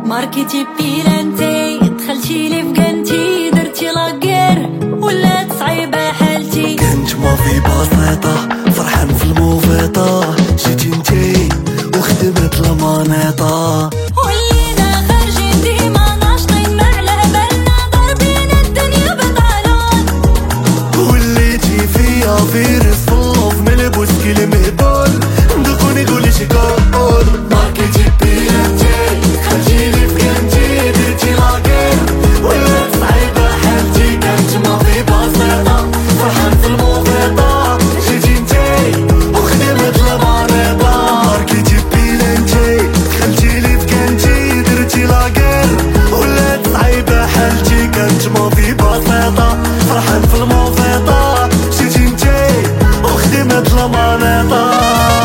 ماركتي بيلانتي دخلتي لي في قنتي درتي لاكير ولات صعيبة حالتي. كنت ما في بسيطة فرحان في الموفيطة جيتي انتي وخدمت المانيطة. ولينا خارجين ديما ناشطين ما على بالنا ضاربين الدنيا بطالون. وليتي فيا فيروس فلوف ملبوس كيلي مهبول ندقوني قولي شي كول. ماركتي بيلانتي دخلتي لي في قنتي درتي لاكير ولات صعيبة حالتي. كنت ما في بسيطة فرحان في الموفيطة جيتي انتي وخدمت المانيطة. ماركتي بيلانتي دخلتي لي في قنتي درتي لاكير ولات صعيبة حالتي. كنت ما في بسيطة فرحان في الموفيطة جيتي انتي وخدمت المانيطة.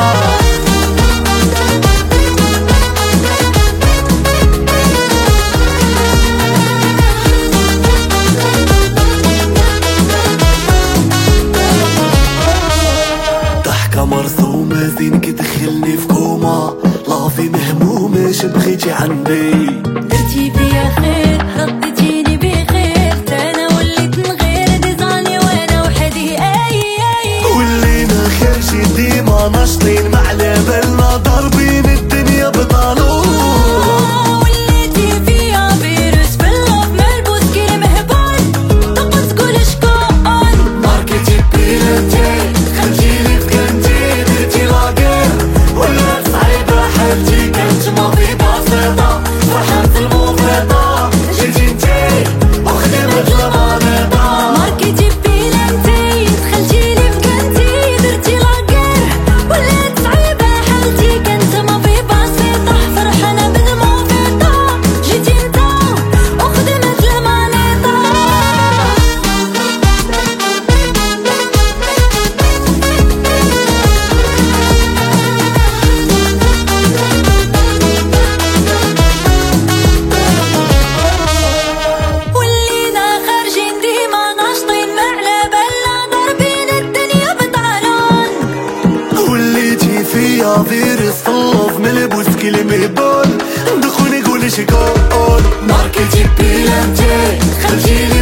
ضحكة مرسومة زين كتدخلني في كوما لافي مهمومة شبغيتي عندي. درتي فيا خير رديتيني بخير تانا وليت نغير ديزاني وانا وحدي. اي ولينا خارجي ديما ناشطين ما على بالنا ضاربين الدنيا بطالون. وليتي فيا فيروس باللوف ملبوس كيلي مهبول تقول تقول شكون. ماركتي بيلانتي دخلتي لي في قنتي درتي لاكير ولات صعيبة حالتي. كنت ما في بسيطة فرحان في الموفيطة جيتي انتي وخدمت المانيطة. ماركتي بيلانتي دخلتي لي في قنتي درتي لاكير ولات صعيبة حالتي. كنت ما في بسيطة فرحانة بالموفيطة جيتي انت وخدمت المانيطة. ولينا خارجين ديما ناشطين ما على بالنا ضاربين الدنيا بطالون. وليتي فيا فيروس فلوف ملبوس كيلي مهبول ندقوني قولي شي كول. ماركتي بيلانتي دخلتي